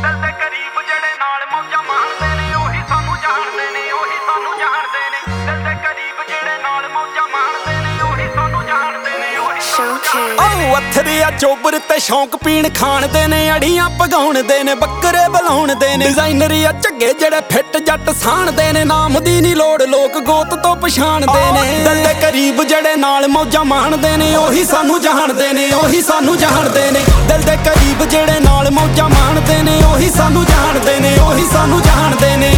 ਦਿਲ ਦੇ ਕਰੀਬ ਜਿਹੜੇ ਨਾਲ ਮੌਜਾਂ ਮਾਣਦੇ ਨੇ ਉਹੀ ਸਾਨੂੰ ਜਾਣਦੇ ਨੇ, ਉਹੀ ਸਾਨੂੰ ਜਾਣਦੇ ਨੇ। ਦਿਲ ਦੇ ਕਰੀਬ ਜਿਹੜੇ ਨਾਲ ਮੌਜਾਂ ਮਾਣਦੇ ਨੇ ਉਹੀ ਸਾਨੂੰ ਜਾਣਦੇ ਨੇ, ਉਹੀ ਸਾਨੂੰ ਜਾਣਦੇ ਨੇ। ਉਹ ਅਥਰੇ ਆ ਚੋਬਰ ਤੇ ਸ਼ੌਂਕ ਪੀਣ ਖਾਣ ਦੇ ਨੇ, ਅੜੀਆਂ ਭਗਾਉਣ ਦੇ ਨੇ, ਬੱਕਰੇ ਬੁਲਾਉਣ ਦੇ ਨੇ। ਡਿਜ਼ਾਈਨਰ ਆ ਝੱਗੇ ਜਿਹੜੇ ਫਿੱਟ ਜੱਟ ਸਾਣਦੇ ਨੇ, ਨਾਮ ਦੀ ਨਹੀਂ ਲੋੜ ਲੋਕ ਗੋਤ ਤੋਂ ਪਛਾਣਦੇ ਨੇ। ਦਿਲ ਦੇ ਕਰੀਬ ਜਿਹੜੇ ਨਾਲ ਮੌਜਾਂ ਮਾਣਦੇ ਨੇ ਉਹੀ ਸਾਨੂੰ ਜਾਣਦੇ ਨੇ, ਉਹੀ ਸਾਨੂੰ ਜਾਣਦੇ ਨੇ। ਦਿਲ ਦੇ ਕਰੀਬ ਜਿਹੜੇ ਨਾਲ ਮੌਜਾਂ ਮਾਣਦੇ ਨੇ ਉਹੀ ਸਾਨੂੰ ਜਾਣਦੇ ਨੇ, ਉਹੀ ਸਾਨੂੰ ਜਾਣਦੇ ਨੇ।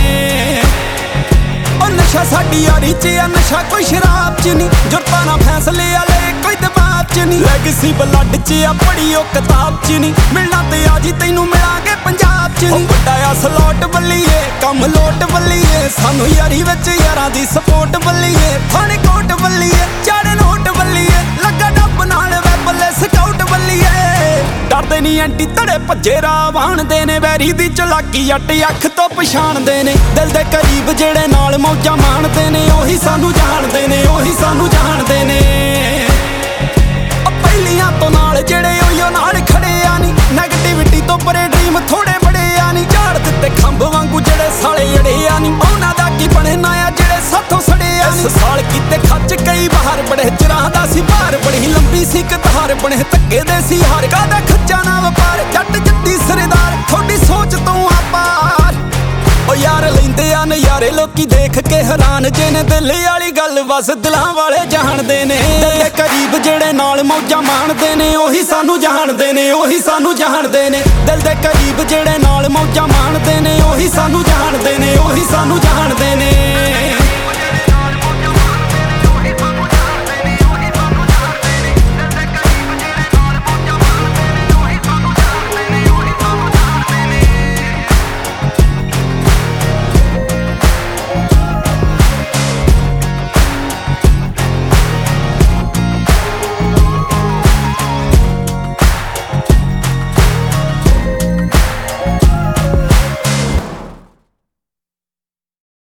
ਉਹ ਨਸ਼ਾ ਸਾਡੀ ਯਾਰੀ 'ਚ ਆ, ਨਸ਼ਾ ਕੋਈ ਸ਼ਰਾਬ 'ਚ ਨਹੀਂ, ਜੁਰਤਾਂ ਨਾਲ ਫੈਸਲੇ ਵਾਲੇ ਕੋਈ ਦਬਾਅ 'ਚ ਨਹੀਂ। ਲੈਗਸੀ ਬਲੱਡ 'ਚ ਆ ਪੜੀ ਉਹ ਕਿਤਾਬ 'ਚ ਨਹੀਂ, ਮਿਲਣਾ ਤੇ ਆ ਜੀ ਤੈਨੂੰ ਮਿਲਾਂਗੇ ਪੰਜਾਬ 'ਚ ਨਹੀਂ। ਵੱਡਾ ਆ ਸਲੋਟ ਬੱਲੀਏ ਕੰਮ ਲੋਟ ਬੱਲੀਏ, ਸਾਨੂੰ ਯਾਰੀ ਵਿੱਚ ਯਾਰਾਂ ਦੀ ਸਪੋਰਟ ਬੱਲੀਏ। ਥਾਣੇ ਕੋਟ ਬੱਲੀਏ ਚਾੜੇ ਨੋਟ ਬੱਲੀਏ, ਲੱਗਾ ਡੱਬ ਨਾਲ ਵੇ ਬੱਲੇ ਸਕਾਊਟ ਬੱਲੀਏ। ਡਰਦੇ ਨਹੀਂ ਐਂਟੀ ਧੜੇ ਭੱਜੇ ਰਾਹ ਵਾਣਦੇ ਨੇ, ਵੈਰੀ ਦੀ ਚਲਾਕੀ ਜੱਟ ਅੱਖ ਤੋਂ ਪਛਾਣਦੇ ਨੇ। ਦਿਲ ਦੇ ਕਰੀਬ ਜਿਹੜੇ ਨਾਲ ਮੌਜਾਂ ਮਾਣਦੇ ਨੇ ਉਹੀ ਸਾਨੂੰ ਜਾਣਦੇ ਨੇ, ਉਹੀ ਸਾਨੂੰ ਜਾਣਦੇ ਨੇ। ਪਹਿਲੀਆਂ ਤੋਂ ਨਾਲ ਜਿਹੜੇ ਉਹੋ ਨਾਲ ਖੜੇ ਆ ਨੀ, ਨੈਗੇਟਿਵਿਟੀ ਤੋਂ ਪਰੇ ਡ੍ਰੀਮ ਥੋੜੇ ਬੜੇ ਆ ਨੀ। ਝਾੜ ਦਿੱਤੇ ਖੰਭ ਵਾਂਗੂ ਜਿਹੜੇ ਸਾਲੇ ਅੜੇ ਆ ਨੀ, ਉਹਨਾਂ ਦਾ ਕੀ ਬਣਨਾ ਆ ਜਿਹੜੇ ਸਾਥੋਂ ਸੜੇ ਆ ਨੀ। ਸਾਲ ਕੀਤੇ ਖੱਚ ਕਈ ਬਾਹਰ ਬੜੇ ਚਿਰਾਂ ਦਾ ਸੀ ਭਾਰ, ਬੜੀ ਲੰਬੀ ਸੀ ਕਤਾਰ ਬਣੇ ਧੱਕੇ ਦੇ ਸੀ ਹਾਰ। ਕਾਹਦਾ ਖੱਚਾ ਨਾ ਵਪਾਰ ਜੱਟ ਜੱਟੀ ਸਰਦਾਰ, ਥੋੜੀ ਸੋਚ ਤੋਂ ਆਪਾਰ। ਉਹ ਯਾਰ ਲੈਂਦੇ ਆ ਨਜ਼ਾਰੇ ਲੋਕੀ ਦੇਖ ਕੇ ਹੈਰਾਨ ਜੇ ਨੇ, ਦਿਲ ਵਾਲੀ ਗੱਲ ਬਸ ਦਿਲਾਂ ਵਾਲੇ ਜਾਣਦੇ ਨੇ। ਦਿਲ ਦੇ ਕਰੀਬ ਜਿਹੜੇ ਨਾਲ ਮੌਜਾਂ ਮਾਣਦੇ ਨੇ ਉਹੀ ਸਾਨੂੰ ਜਾਣਦੇ ਨੇ, ਉਹੀ ਸਾਨੂੰ ਜਾਣਦੇ ਨੇ। ਦਿਲ ਦੇ ਕਰੀਬ ਜਿਹੜੇ ਨਾਲ ਮੌਜਾਂ ਮਾਣਦੇ ਨੇ ਉਹੀ ਸਾਨੂੰ ਜਾਣਦੇ ਨੇ, ਉਹੀ ਸਾਨੂੰ ਜਾਣਦੇ ਨੇ।